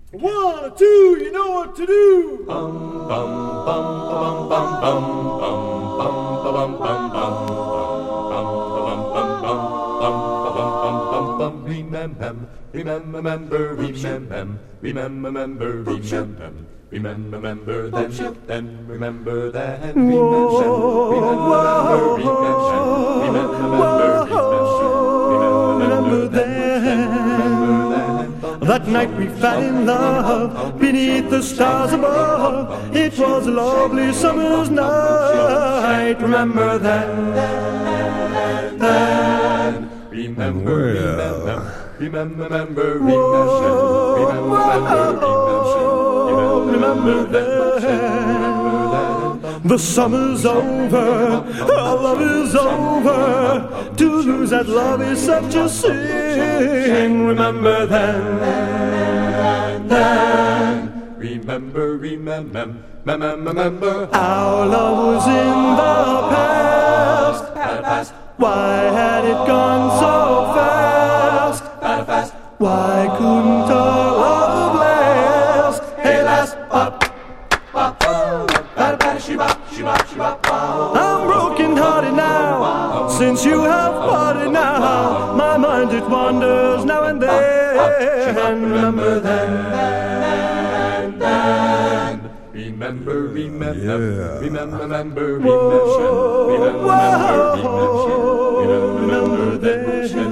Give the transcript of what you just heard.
1, 2, you know what to do. Remember then, remember then, Remember then, that night we fell in love beneath the stars above. It was a lovely summer's night. Remember then, remember then. The summer's over, our love is over. To lose that love is such a sin. Remember then. Remember our love was in the past. Why had it gone so fast? Why couldn't our love last? Hey, last. I'm broken hearted now, since you have parted now. My mind it wanders now and then. Remember then. Remember then.